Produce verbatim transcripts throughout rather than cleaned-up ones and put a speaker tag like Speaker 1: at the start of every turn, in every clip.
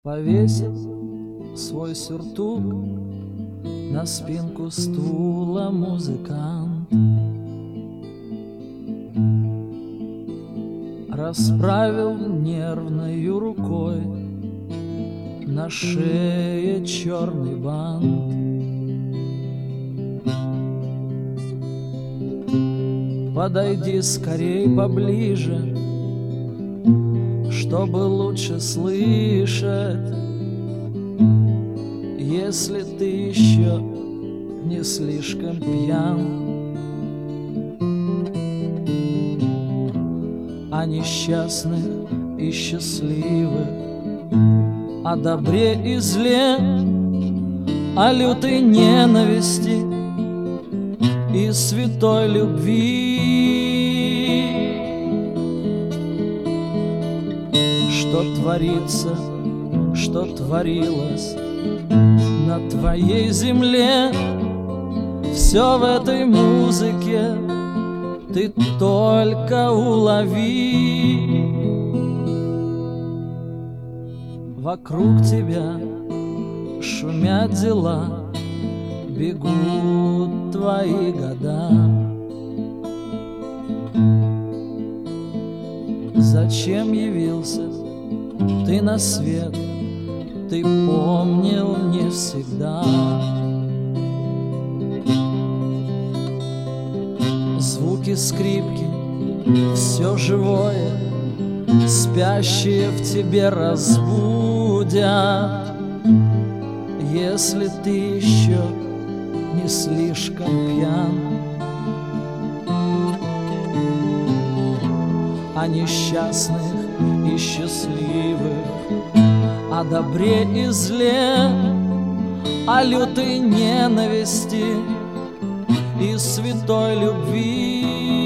Speaker 1: Повесил свой сюртук на спинку стула музыкант, расправил нервною рукой на шее черный бант. Подойди скорей поближе, чтобы лучше слышать, если ты еще не слишком пьян. О несчастных и счастливых, о добре и зле, о лютой ненависти и святой любви. Что творится, что творилось на твоей земле, все в этой музыке ты только улови. Вокруг тебя шумят дела, бегут твои года. Зачем явился ты на свет, ты помнил не всегда. Звуки скрипки, все живое, спящие в тебе разбудят, если ты еще не слишком пьян. О несчастных и счастливых, о добре и зле, о лютой ненависти и святой любви.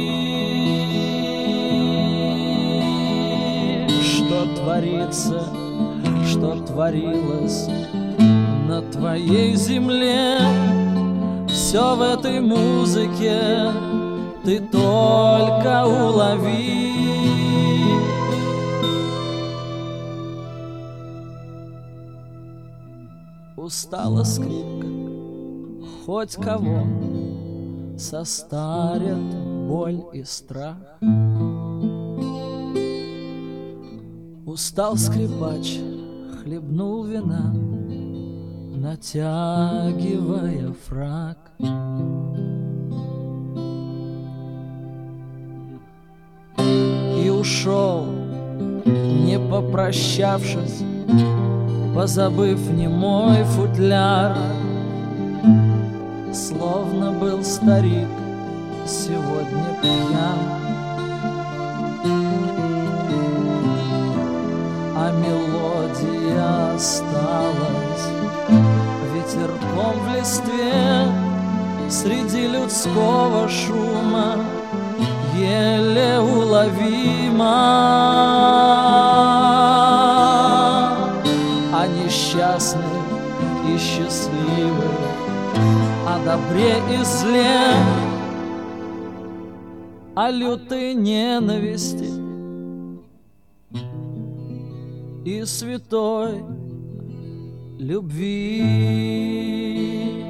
Speaker 1: Что творится, что творилось на твоей земле, все в этой музыке ты только улови. Устала скрипка, хоть кого состарят боль и страх. Устал скрипач, хлебнул вина, натягивая фрак. И ушел, не попрощавшись, позабыв немой футляр, словно был старик сегодня пьян. А мелодия осталась ветерком в листве, среди людского шума еле уловима. О несчастных и счастливых, о добре и зле, о лютой ненависти и святой любви.